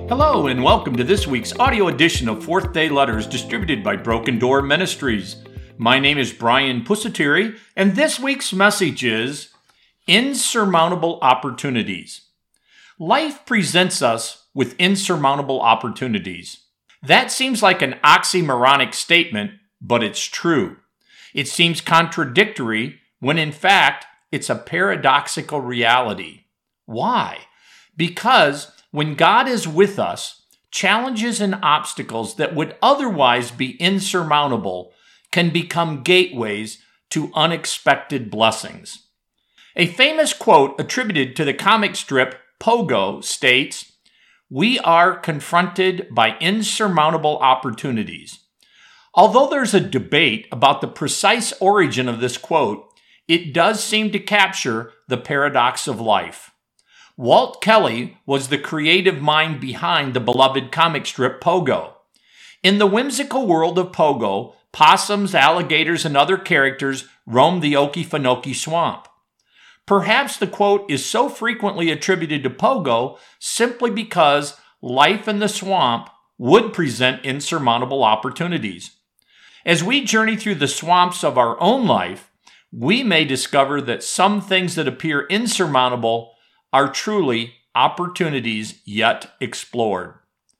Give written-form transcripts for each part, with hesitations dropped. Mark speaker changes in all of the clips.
Speaker 1: Hello and welcome to this week's audio edition of Fourth Day Letters distributed by Broken Door Ministries. My name is Brian Pusateri, and this week's message is Insurmountable Opportunities. Life presents us with insurmountable opportunities. That seems like an oxymoronic statement, but it's true. It seems contradictory when in fact it's a paradoxical reality. Why? Because when God is with us, challenges and obstacles that would otherwise be insurmountable can become gateways to unexpected blessings. A famous quote attributed to the comic strip Pogo states, "We are confronted by insurmountable opportunities." Although there's a debate about the precise origin of this quote, it does seem to capture the paradox of life. Walt Kelly was the creative mind behind the beloved comic strip Pogo. In the whimsical world of Pogo, possums, alligators, and other characters roam the Okefenokee Swamp. Perhaps the quote is so frequently attributed to Pogo simply because life in the swamp would present insurmountable opportunities. As we journey through the swamps of our own life, we may discover that some things that appear insurmountable are truly opportunities yet explored.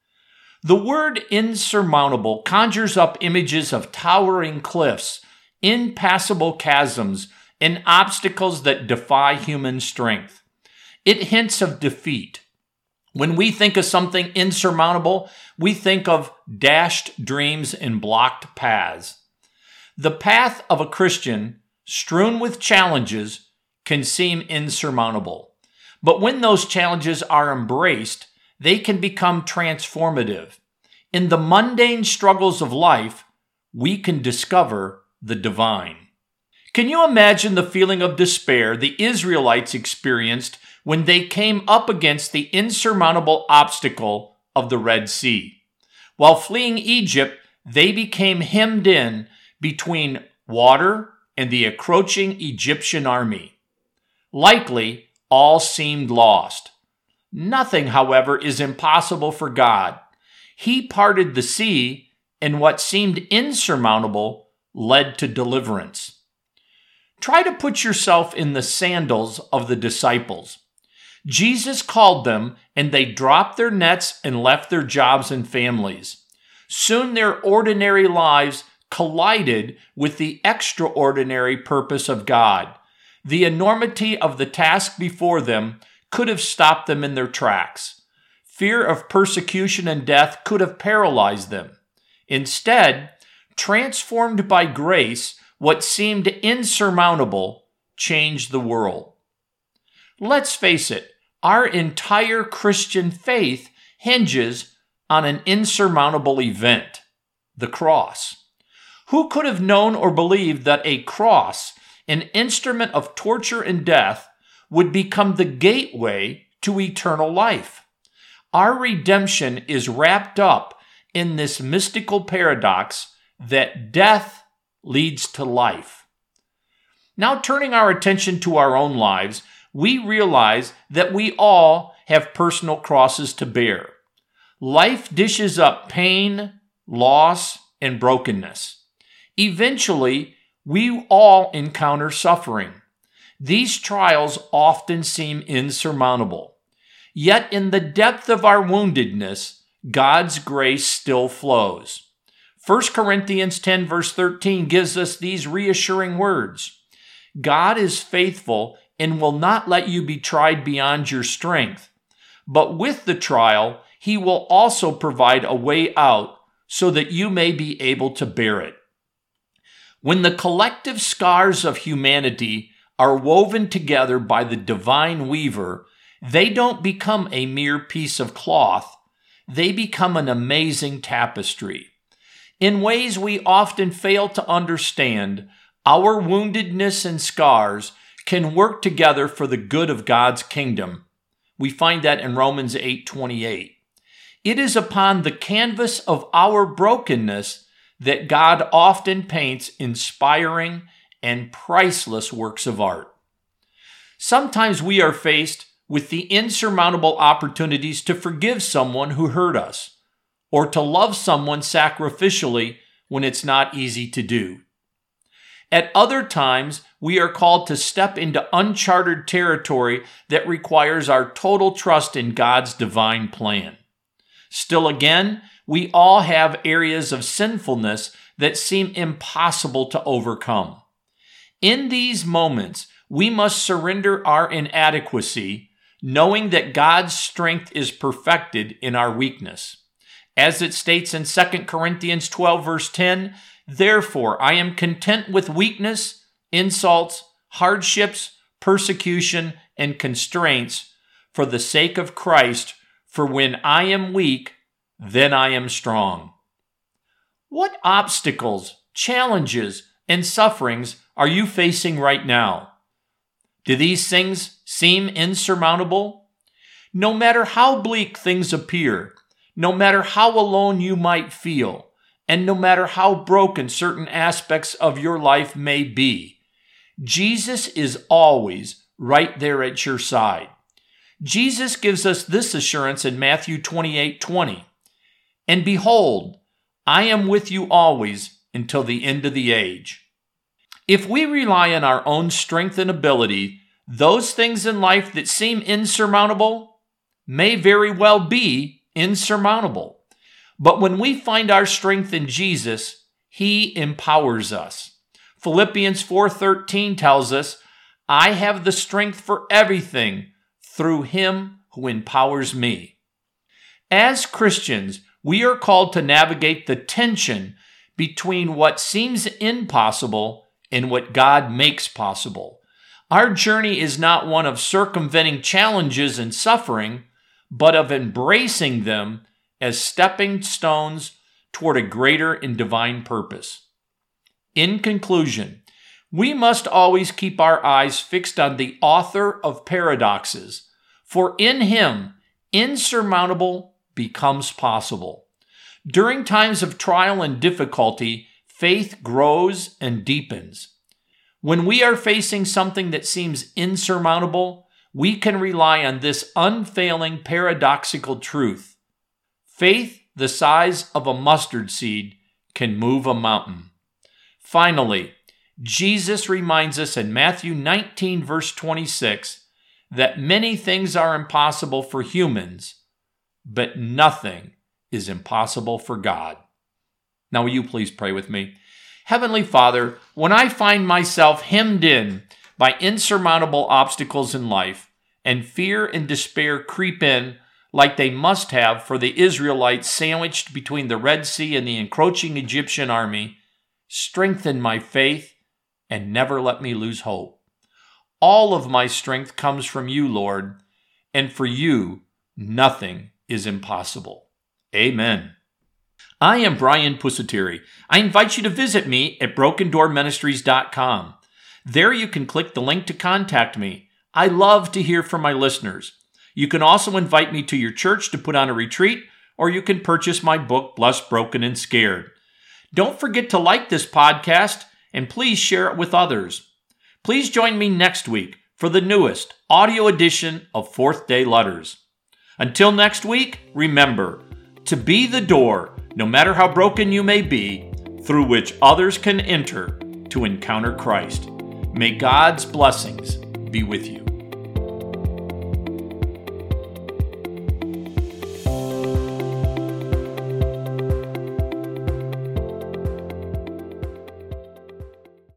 Speaker 1: The word insurmountable conjures up images of towering cliffs, impassable chasms, and obstacles that defy human strength. It hints of defeat. When we think of something insurmountable, we think of dashed dreams and blocked paths. The path of a Christian, strewn with challenges, can seem insurmountable. But when those challenges are embraced, they can become transformative. In the mundane struggles of life, we can discover the divine. Can you imagine the feeling of despair the Israelites experienced when they came up against the insurmountable obstacle of the Red Sea? While fleeing Egypt, they became hemmed in between water and the encroaching Egyptian army. Likely, all seemed lost. Nothing, however, is impossible for God. He parted the sea, and what seemed insurmountable led to deliverance. Try to put yourself in the sandals of the disciples. Jesus called them, and they dropped their nets and left their jobs and families. Soon their ordinary lives collided with the extraordinary purpose of God. The enormity of the task before them could have stopped them in their tracks. Fear of persecution and death could have paralyzed them. Instead, transformed by grace, what seemed insurmountable changed the world. Let's face it, our entire Christian faith hinges on an insurmountable event, the cross. Who could have known or believed that a cross, an instrument of torture and death, would become the gateway to eternal life? Our redemption is wrapped up in this mystical paradox that death leads to life. Now, turning our attention to our own lives, we realize that we all have personal crosses to bear. Life dishes up pain, loss, and brokenness. Eventually, we all encounter suffering. These trials often seem insurmountable. Yet in the depth of our woundedness, God's grace still flows. 1 Corinthians 10 verse 13 gives us these reassuring words. God is faithful and will not let you be tried beyond your strength. But with the trial, he will also provide a way out so that you may be able to bear it. When the collective scars of humanity are woven together by the divine weaver, they don't become a mere piece of cloth. They become an amazing tapestry. In ways we often fail to understand, our woundedness and scars can work together for the good of God's kingdom. We find that in Romans 8:28. It is upon the canvas of our brokenness that God often paints inspiring and priceless works of art. Sometimes we are faced with the insurmountable opportunities to forgive someone who hurt us, or to love someone sacrificially when it's not easy to do. At other times, we are called to step into uncharted territory that requires our total trust in God's divine plan. Still again, we all have areas of sinfulness that seem impossible to overcome. In these moments, we must surrender our inadequacy, knowing that God's strength is perfected in our weakness. As it states in 2 Corinthians 12, verse 10, "Therefore I am content with weakness, insults, hardships, persecution, and constraints for the sake of Christ, for when I am weak, then I am strong." What obstacles, challenges, and sufferings are you facing right now? Do these things seem insurmountable? No matter how bleak things appear, no matter how alone you might feel, and no matter how broken certain aspects of your life may be, Jesus is always right there at your side. Jesus gives us this assurance in Matthew 28:20. "And behold, I am with you always until the end of the age." If we rely on our own strength and ability, those things in life that seem insurmountable may very well be insurmountable. But when we find our strength in Jesus, He empowers us. Philippians 4:13 tells us, "I have the strength for everything through Him who empowers me." As Christians, we are called to navigate the tension between what seems impossible and what God makes possible. Our journey is not one of circumventing challenges and suffering, but of embracing them as stepping stones toward a greater and divine purpose. In conclusion, we must always keep our eyes fixed on the author of paradoxes, for in Him, insurmountable becomes possible. During times of trial and difficulty, faith grows and deepens. When we are facing something that seems insurmountable, we can rely on this unfailing paradoxical truth. Faith the size of a mustard seed can move a mountain. Finally, Jesus reminds us in Matthew 19, verse 26, that many things are impossible for humans, but nothing is impossible for God. Now, will you please pray with me? Heavenly Father, when I find myself hemmed in by insurmountable obstacles in life, and fear and despair creep in like they must have for the Israelites sandwiched between the Red Sea and the encroaching Egyptian army, strengthen my faith and never let me lose hope. All of my strength comes from you, Lord, and for you, nothing is impossible. Amen. I am Brian Pusateri. I invite you to visit me at brokendoorministries.com. There you can click the link to contact me. I love to hear from my listeners. You can also invite me to your church to put on a retreat, or you can purchase my book, Blessed, Broken, and Scared. Don't forget to like this podcast, and please share it with others. Please join me next week for the newest audio edition of Fourth Day Letters. Until next week, remember to be the door, no matter how broken you may be, through which others can enter to encounter Christ. May God's blessings be with you.